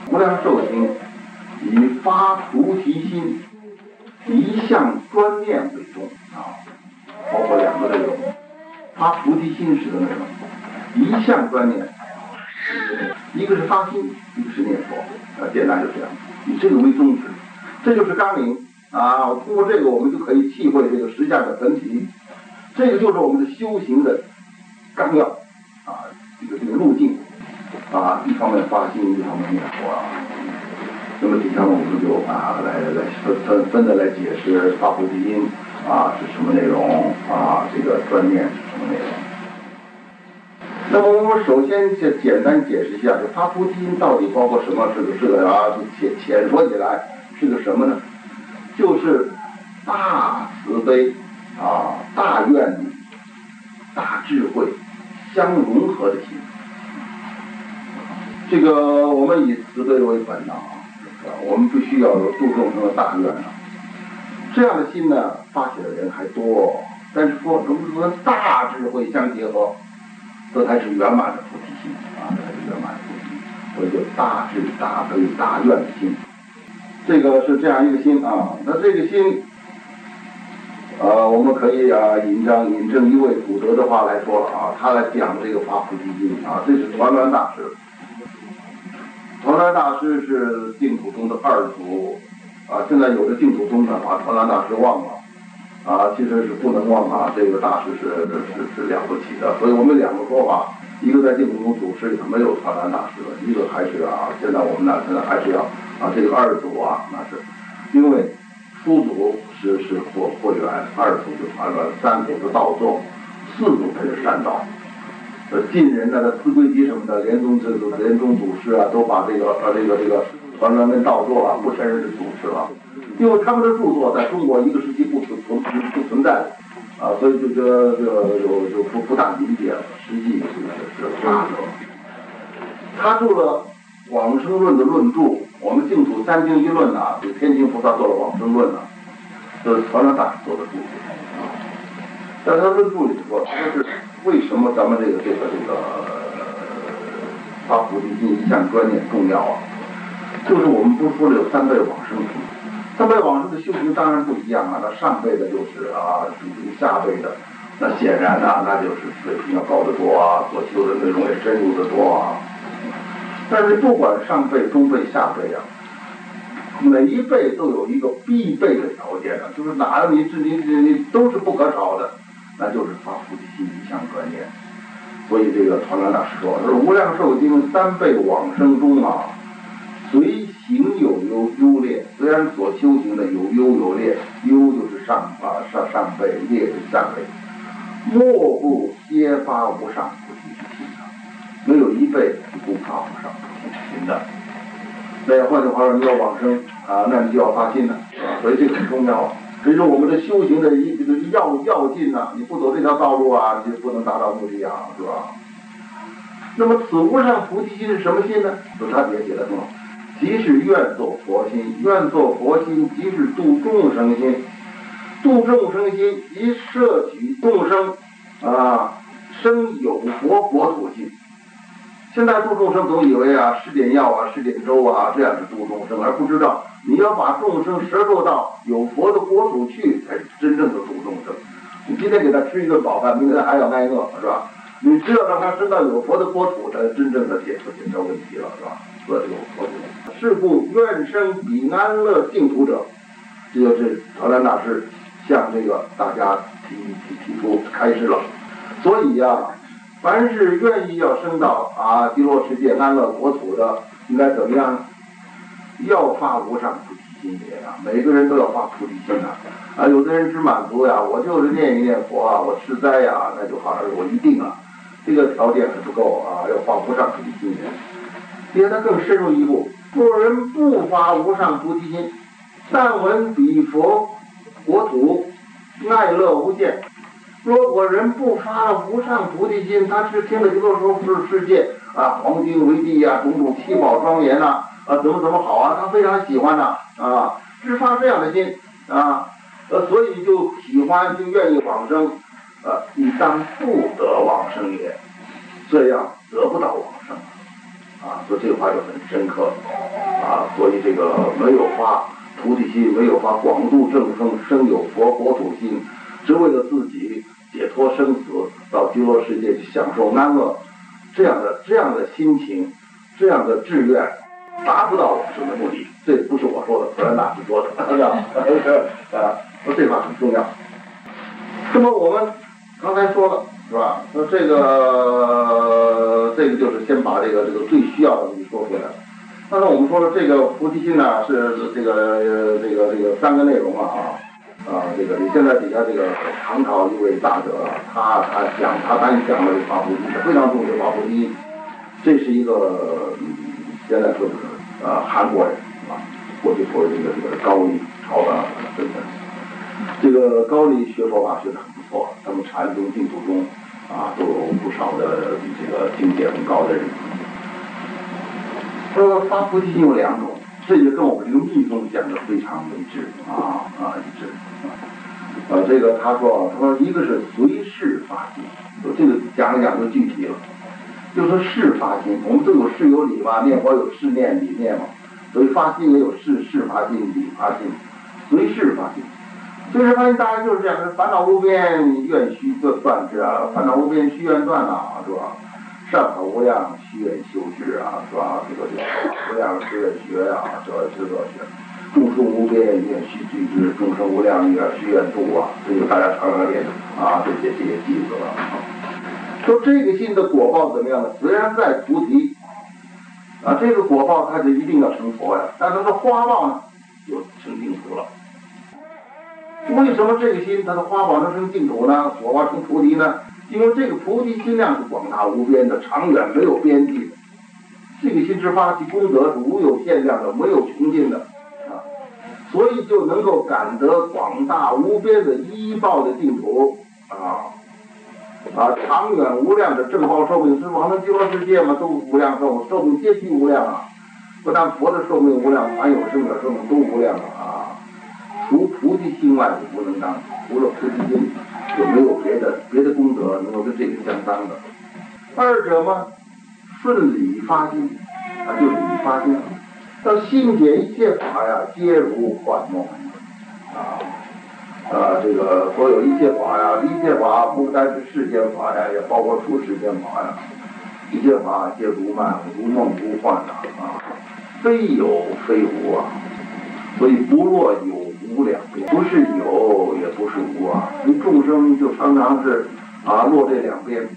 无量寿经以发菩提心、一向专念为重啊，包括两个内容。发菩提心是个内容，一向专念，一个是发心，一个是念佛，简单就这样，以这个为宗旨，这就是纲领啊。通过这个，我们就可以体会这个实相的本体，这个就是我们的修行的纲要啊，这个路径啊，一方面发心，一方面念佛啊。那么底下呢，我们就来分的来解释发菩提心啊是什么内容啊，这个专念是什么内容。那么我们首先简单解释一下，这发菩提心到底包括什么？是个啊，浅说起来是个什么呢？就是大慈悲啊、大愿力、大智慧相融合的心。这个我们以慈悲为本啊，我们必须要有度众生的大愿啊。这样的心呢，发起的人还多，但是说能不能大智慧相结合，这才是圆满的菩提心啊，这才是圆满的菩提心。所以就大智、大悲、大愿的心，这个是这样一个心啊。那这个心，我们可以引证一位古德的话来说了啊，他来讲这个发菩提心啊，这是团栾大师。团栾大师是净土宗的二祖啊，现在有的净土宗呢把团栾大师忘了啊，其实是不能忘啊，这个大师是了不起的。所以我们两个说法，一个在净土宗祖师里头没有团栾大师了，一个还是现在我们呢现在还是要这个二祖那是因为初祖是霍元，二祖是团栾，三祖是道宗，四祖才是善导。晋人的四归集什么的，莲宗祖师啊，都把这个团栾跟道座不承认是祖师了，因为他们的著作在中国一个时期不存在的啊，所以就不大理解了。实际是他著了《往生论》的论著，我们净土三经一论给天津菩萨做了《往生论》这是团栾大师做的著作。在他论著里说，这是为什么咱们这个发菩提心一向专念重要啊？就是我们不是说了有三辈往生题，三辈往生的修行当然不一样啊。那上辈的就是属于下辈的，那显然那就是水平要高得多啊，所修的内容也深入得多啊。但是不管上辈、中辈、下辈每一辈都有一个必备的条件就是哪个你都是不可少的。那就是发菩提心一向专念。所以这个团栾大师说，无量寿经三辈往生中随行有优劣，虽然所修行的有优有劣，优就是上辈，劣就是下辈，莫不皆发无上菩提之心没有一辈不发无上菩提之心的。那换句话说，你要往生那你就要发心了所以这个很重要这是我们的修行的这个要进你不走这条道路你就不能达到目的是吧？那么此无上菩提心是什么心呢？就他也写的很好，即是愿作佛心，愿作佛心即是度众生心，度众生心即摄取众生生有佛国土心。现在度众生总以为施点药施点粥这样是度众生，而不知道你要把众生摄入到有佛的国土去，才是真正的度众生。你今天给他吃一顿饱饭，明天还要挨饿，是吧？你只有让他升到有佛的国土，才真正的解决问题了，是吧？这有佛土。是故愿生彼安乐净土者，这就是团栾大师向这个大家提出开示了。所以凡是愿意要升到极乐世界安乐国土的，应该怎么样？要发无上菩提心也每个人都要发菩提心有的人只满足我就是念一念佛我吃斋那就好了，我一定这个条件还不够要发无上菩提心也。因为他更深入一步，若人不发无上菩提心，但闻彼佛国土爱乐无间。如果人不发了无上菩提心，他是听了极乐世界黄金为地种种七宝庄严怎么好他非常喜欢只发这样的心所以就喜欢就愿意往生你当不得往生也，这样得不到往生所以这个话就很深刻。 所以这个没有发菩提心，没有发广度正风，生有国土心，只为了自己解脱生死，到极乐世界去享受安乐，这样的心情，这样的志愿，达不到往生的目的。这不是我说的，普兰大师说的，说这话很重要。那么我们刚才说了，是吧？那这个就是先把这个最需要的东西说出来了。那我们说的这个菩提心呢，是这个三个内容这个你现在底下这个唐朝一位大德，他单讲了发菩提，非常重视发菩提。这是一个现在说的韩国人过去说这个高丽朝的身份。这个高丽学佛法学得很不错，他们禅宗净土宗都有不少的这个境界很高的人。发菩提心有两种，这也跟我们这个密宗讲的非常一致一致。这个他说一个是随事发心，这个讲一讲就具体了。就说事发心，我们都有事有理嘛，念佛有事念理念嘛，所以发心也有事发心理发心，随事发心。随事发心大概就是这样，烦恼无边愿须断之烦恼无边须愿断是吧？善法无量须愿修治是吧？这个无量须愿学这学。众生无边愿须具之，众生无量愿须愿度这个大家常常练这些句子说这个心的果报怎么样呢？虽然在菩提这个果报它就一定要成佛呀，但是它的花报呢就成净土了。为什么这个心它的花报能成净土呢？果报成菩提呢？因为这个菩提心量是广大无边的，长远没有边际的。这个心之发其功德是无有限量的，没有穷尽的所以就能够感得广大无边的依报的净土长远无量的正报寿命，是往生极乐世界嘛，都无量寿命皆须无量不但佛的寿命无量，凡有生者寿命都无量除菩提心外就不能当，除了菩提心就没有别的功德能够跟这个相当的。二者嘛，顺理发心就是理发心要心解一切法皆如幻梦这个所有一切法一切法不单是世间法也包括出世间法一切法皆如梦如幻非有非无所以不若有无两边，不是有也不是无你众生就常常是落这两边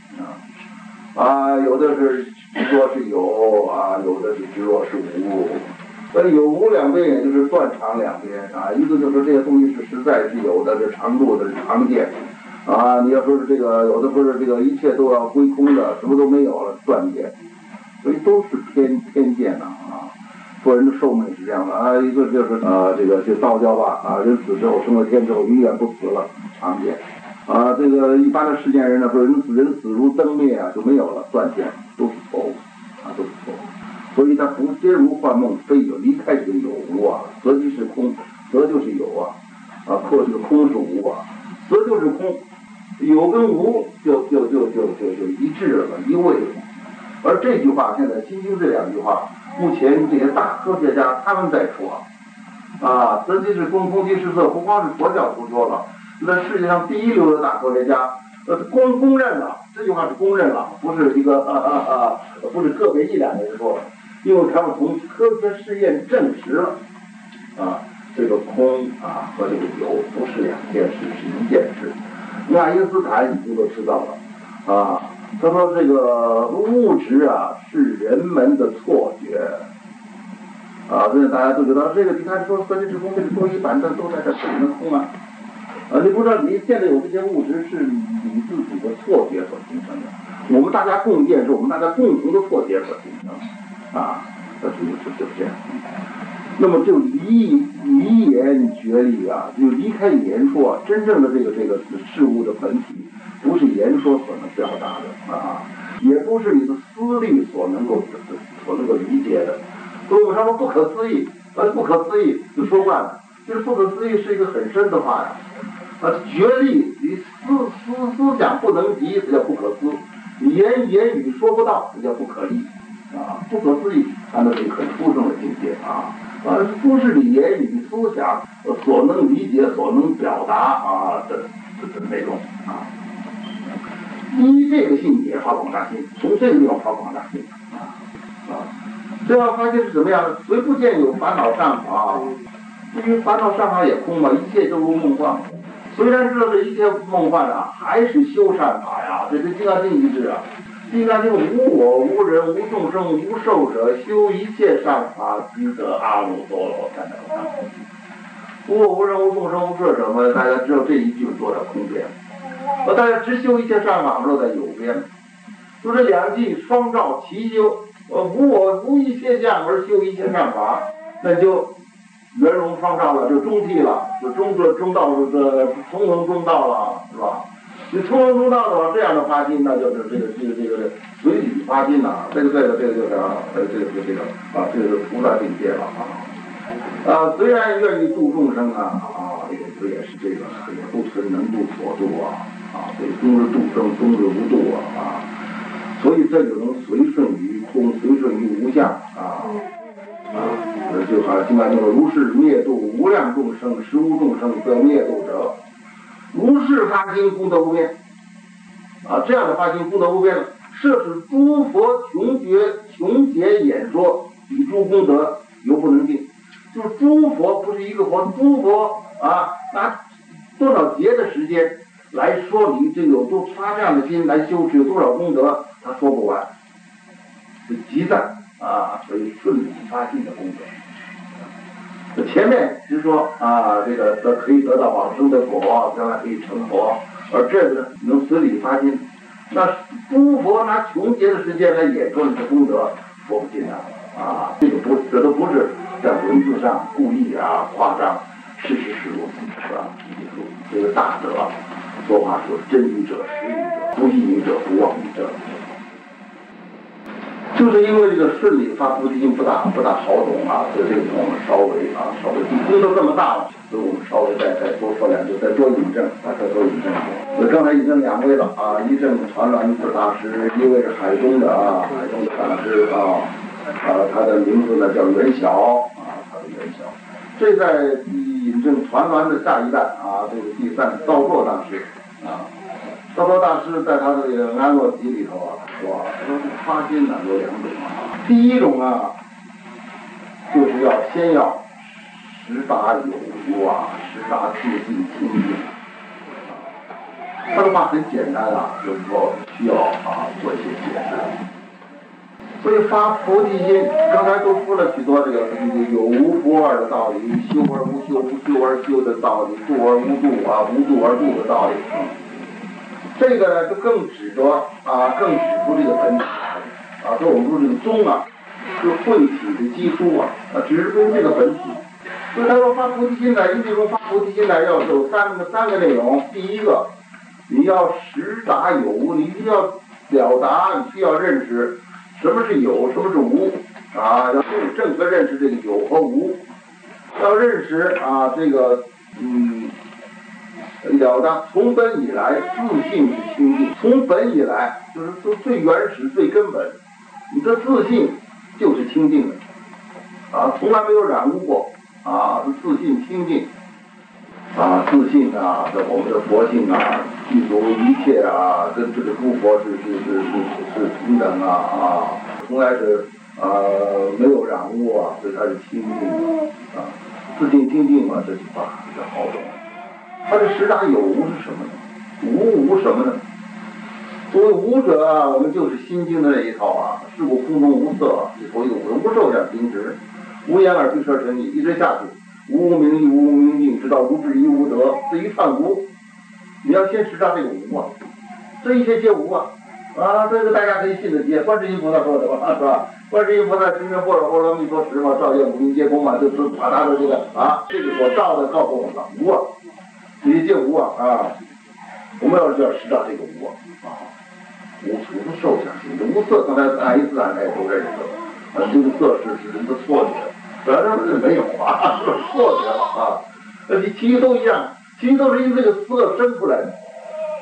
有的是执着是有有的是执着是无。所以有无两边，也就是断常两边一个就是这些东西是实在是有的，是常住的，是常见你要说是这个有的不是这个一切都要归空的，什么都没有了断见，所以都是偏见说人的寿命是这样的一个就是这个就道教吧人死之后升了天之后永远不死了，常见这个一般的世间人呢说人死如灯灭就没有了，断见都是错误都是错误。所以它不皆如幻梦，非有，离开这个有无则即是空，则就是有或这个空是无则就是空，有跟无就一致了，一味了。而这句话现在心经这两句话，目前这些大科学家他们在说则即是空，空即是色，不光是佛教徒说了，那世界上第一流的大科学家公认了，这句话是公认了，不是一个不是个别一两个人说的。因为他们从科学试验证实了这个空和这个有不是两件事，是一件事。爱因斯坦已经都知道了他说这个物质是人们的错觉这大家都知道这个你看说和这是空，这个桌椅板凳都在这是你的空你不知道你现在有这些物质是你自己的错觉所形成的，我们大家共建是我们大家共同的错觉所形成的就是这样。那么就离言觉理就离开言说真正的这个事物的本体，不是言说所能表达的也不是你的思虑所能够理解的。所以我说不可思议，不可思议就说惯了，就是不可思议是一个很深的话觉理你思想不能及，这叫不可思；言语说不到，这叫不可立不可思议，那是很殊胜的境界都是你言语思想所能理解、所能表达的内容啊。依这个性也发广大心，从这个地方发广大心最后发现是怎么样的？虽不见有烦恼善法，因为烦恼善法也空嘛，一切都如梦幻。虽然知道这一切梦幻还是修善法呀。这是《金刚经》一致啊。《金刚经》无我、无人、无众生、无寿者，修一切善法，即得阿耨多罗三藐三菩提。无我、无人、无众生、无寿者嘛，大家知道这一句落在空边，大家只修一切善法落在有边，就这两句双照齐修。无我无一切相而修一切善法，那就圆融双照了，就中谛了，就中道从容中道了，是吧？你从容中道的话，这样的发心，那就是这个随理发心呐，这个就是这个菩萨境界了虽然愿意度众生也是这个也不存能度所度对，终日度生，终日无度所以这就能随顺于空，随顺于无相就好像《金刚经》说：“如是灭度无量众生，实无众生得灭度者。”如是发心，功德无边这样的发心功德无边了，摄使诸佛穷解演说，与诸功德犹不能尽。就是诸佛不是一个佛，诸佛拿多少劫的时间来说你这有多发这样的心来修持有多少功德，他说不完，是极赞所以顺理发心的功德。前面是说这个可以得到往生的果，将来可以成佛，而这个呢能随理发心。那诸佛拿穷劫的时间来演说你的功德，说不尽这都不是在文字上故意夸张，事实是如此，是吧？这个大德说话说真语者、实语者、不异语者、不妄语者。就是因为这个顺理发菩提心不大好懂所以这个我们稍微功德这么大了，所以我们稍微再多说两句，再多引证再多引证。所以刚才引证两位了一证传鸾智大师，一位是海东的大师他的名字呢叫元晓他的元晓。这在引证传鸾的下一代这个第三道绰大师道绰大师在他的这个安乐集里头说发心有两种第一种就是先要识达有无识达自性清净他的话很简单就是说需要做一些解释。所以发菩提心，刚才都说了许多这个有无不二的道理，修而无修，无修而修的道理，度而无度无度而度的道理。这个呢就更指出这个本体说我们说这个宗是慧体的基础指出这个本体。所以他说发菩提心呢，因为说发菩提心呢要有三个内容。第一个，你要识达有无，你一定要表达，你需要认识什么是有，什么是无要正确认识这个有和无，要认识这个了当从本以来自性是清净，从本以来就是最原始最根本，你的自性就是清净的从来没有染污过自性清净自信我们的佛性具足一切跟这个诸佛是平等从来是没有染污所以它是清净的自性清净这句话比较好懂。它的识达有无是什么呢？无什么呢？作为无者我们就是心经的那一套是故空中无色，所以无受想行识，无眼耳鼻舌身意，一直下去，无名亦无明尽，直到无智亦无得。至于判无，你要先识达这个无这一切皆无这个大家可以信得接，观世音菩萨说的是吧？观世音菩萨心中般若波罗蜜多时照见五蕴皆空就是把他的这个这个所照的告诉我们了无这些皆无我们要识达这个无无受想行识，无色刚才一字也都认识了这个色是人的错觉，本来是没有是错觉了其余都一样，其余都是因为这个色生出来的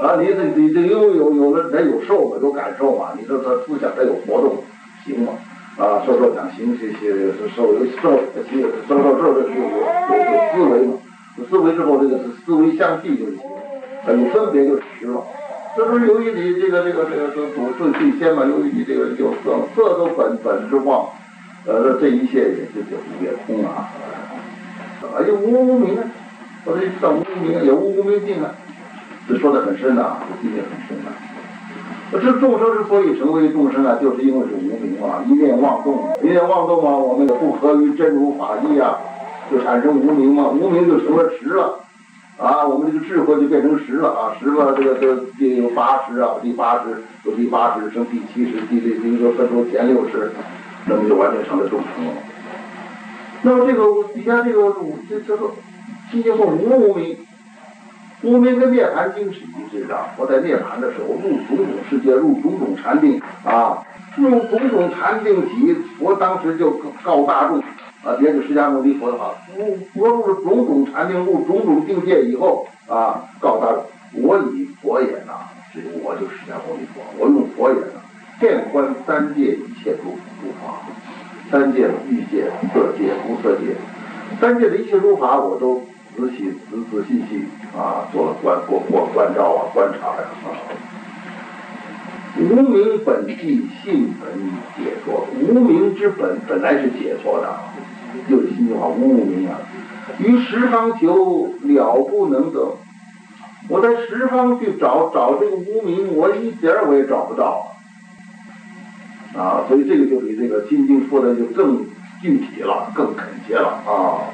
你这有的人有受嘛，有感受嘛，你说他思想他有活动行嘛啊，授奖型这些授这个有思维嘛，有思维之后这个思维相继就是行，有分别就是实了。这是由于你这个最先嘛，由于你这个有色都本之妄，这一切也空啊。有无明啊，我这知道无明啊，有无明尽啊，这说的很深呐，这境界很深呐。这众生之所以成为众生啊，就是因为是无明啊，一念妄动，一念妄动嘛，我们不合于真如法义啊，就产生无明嘛，无明就成了实了。啊，我们这个智慧就变成实了啊，实嘛，这有80啊，第80升第70，这个分出前60，那么就完全成了众生了。那么这个底下这个境界说无明，无明跟涅槃经是一致的。我在涅槃的时候入种种世界，入种种禅定啊，入种种禅定体，佛当时就告大众。别是释迦牟尼佛的话，佛入了种种禅定，入种种境界以后啊，告诉他我以佛眼呐，我就是释迦牟尼佛，我用佛眼呐，遍观三界一切诸法，三界欲界、色界、无色界，三界的一切诸法我都仔细啊做了关照啊观察呀啊。无明本即性本解脱，无明之本来是解脱的。就是心里话，无明啊，于十方求了不能得。我在十方去找这个无明，我一点我也找不到啊。所以这个就比这个心经说的就更具体了，更恳切了啊。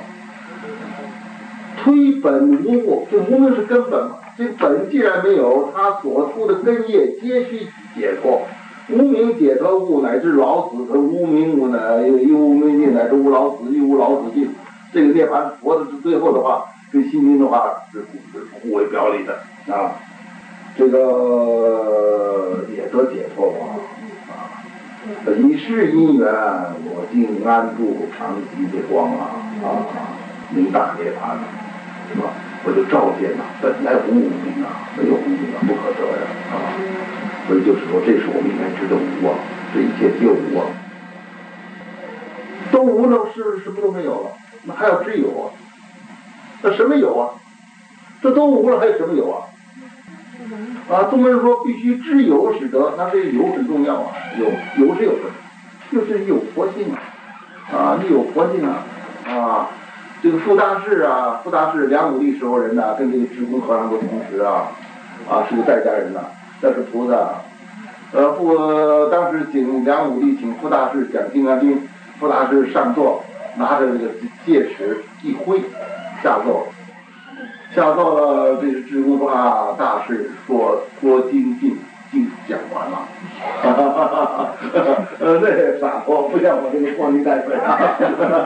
推本无物，这无明是根本嘛，这本既然没有，它所出的根业皆须解脱。无明解脱物，乃至老死，和无明物乃一无明尽，乃至无老死，一无老死尽。这个涅槃佛的最后的话，跟心经的话是互为表里的啊。这个也得解脱啊。以是因缘，我竟安住常寂之光啊，明大涅槃是吧？我就照见了，本来无明啊，没有无明啊，不可得呀啊。所以就是说，这是我们应该知道无啊，这一切皆无啊，都无了，是什么都没有了，那还要知有啊？那什么有啊？这都无了，还有什么有啊？啊，宗门说必须知有使得，那这个有很重要啊，有是有的，就是有佛性啊，你有佛性啊，这个傅大士梁武帝时候人呐，跟这个智公和尚都同时是个在家人呐。那是菩萨，当时梁武帝请傅大士讲《金刚经》，傅大士上座，拿着这个戒尺一挥，下座了。这是智公说啊，大士说经讲完了，那傻货不像我这个破泥带水啊。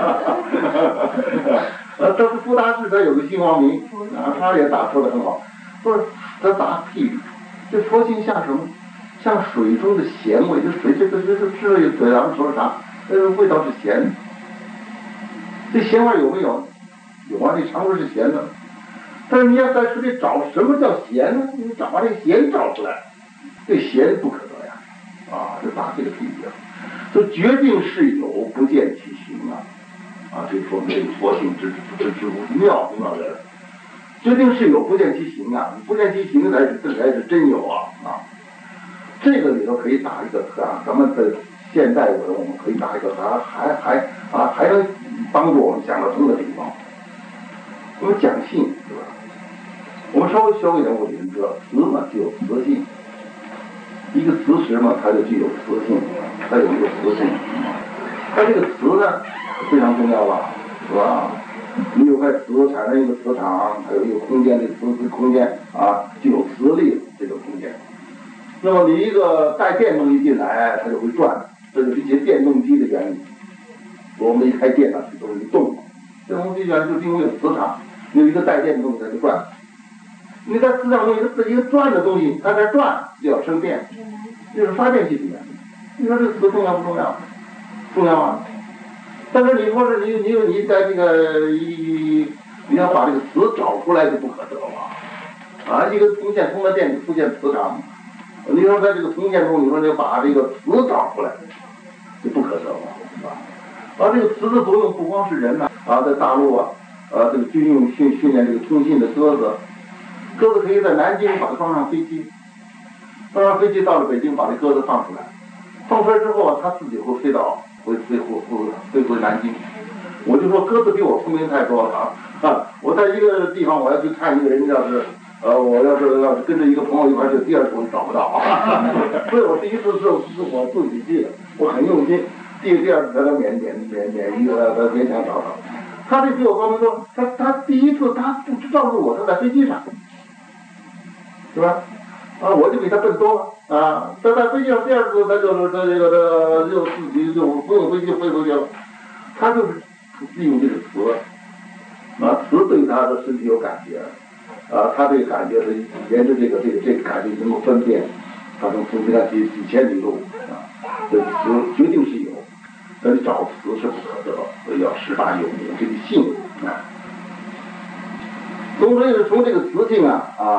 这是傅大士他有个姓王名啊，他也打说得很好，不是他打譬喻。这佛性像什么？像水中的咸味。这水，这水咱们说啥？味道是咸的。这咸味有没有？有啊，你尝出是咸的。但是你要在水里找什么叫咸呢？你找把这个咸找出来，这咸不可得呀！啊，就打这个譬喻啊。就决定是有，不见其形啊！这说明佛性之妙不妙的。决定是有，不见其形啊！不见其形才是真有啊！这个里头可以打一个咱们的现代文我们可以打一个还能帮助我们想得通的地方。我们讲性是吧？我们稍微学一点物理，你知道磁嘛就有磁性，一个磁石嘛它就具有磁性，它有一个磁性。它这个磁呢非常重要了，是吧？你有块磁产生一个磁场，还有一个空间，这个磁空间具有磁力这个空间。那么你一个带电动一进来，它就会转，这就是一些电动机的原理。我们一开电它都是动，电动机原理就是因为有磁场，有一个带电的东西它就转。你在磁场中一个转的东西，它在转就要生电，这是发电机的原理。你说这个磁重要不重要？重要啊！但是你说是你在这个你要把这个磁找出来就不可得了一个铜线通了电就出现磁场。你说在这个铜线中，你说你把这个磁找出来， 就不可得嘛，而这个磁的作用不光是人呐，在大陆这个军用训练这个通信的鸽子可以在南京把它装上飞机，装上飞机到了北京把这鸽子放出来，放出来之后它自己会飞回南京。我就说鸽子比我聪明太多了我在一个地方我要去看一个人，我要是跟着一个朋友一块去，第二次我就找不到所以我第一次是我自己去的，我很用心，第二次才能勉强找到。他这比我高明多，他第一次他不知道路，他在飞机上，是吧？我就比他笨多了他在飞机上第二次他就自己就不用飞机飞回去了，他就是利用这个磁磁对他的身体有感觉他这个感觉是沿着这个感觉能够分辨，他从他几千里路这磁决定是有，但是找磁是不可得，所以要十大有名这个性从这个磁性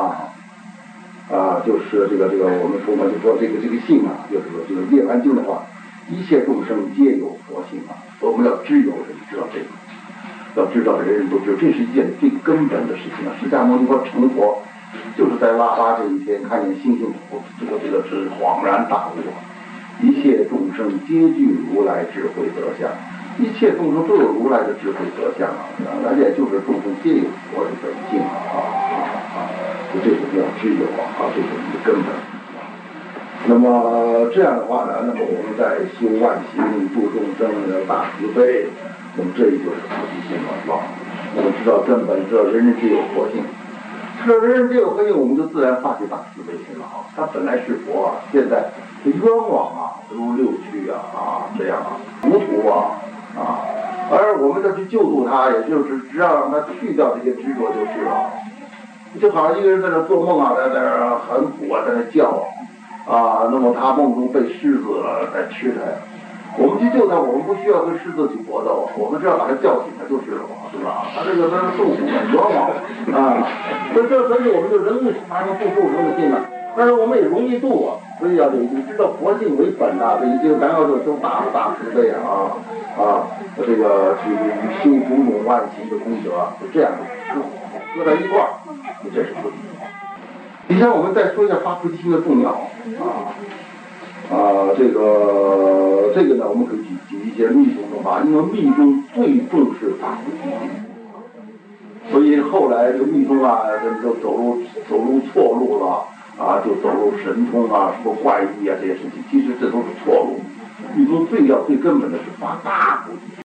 就是这个我们说嘛，就说这个性就是这个涅槃经的话，一切众生皆有佛性我们要知有人知道这个，要知道人人都知道，这是一件最根本的事情释迦牟尼佛成佛，就是在腊八这一天看见星星这个是恍然大悟一切众生皆具如来智慧德相，一切众生都有如来的智慧德相而且就是众生皆有佛的本性就这个叫知有这是我们的根本。那么这样的话呢，那么我们在修万行度众生大慈悲，那么这就是菩提心了那么知道根本，知道人人皆有佛性，知道人人皆有佛性，我们就自然发起大慈悲心了他本来是佛现在是冤枉如六趣这样糊涂而我们要去救度他，也就是只要让他去掉这些执着就是了。就好像一个人在那做梦在那很苦在那叫那么他梦中被狮子在吃他我们去救他，我们不需要跟狮子去搏斗，我们只要把他叫醒他就是了是吧？他这个受苦很冤枉所以我们就人发生不受生的心但是我们也容易度所以要知道佛性为本咱要就修大慈悲这个去修种种万行的功德，就这样搁在一块这是菩提。以前我们再说一下发菩提心的重要这个呢，我们可以举一些密宗的因为密宗最重视发菩提心，所以后来这个密宗就走入错路了就走入神通什么怪异这些事情，其实这都是错路。密宗最根本的是发大菩提心。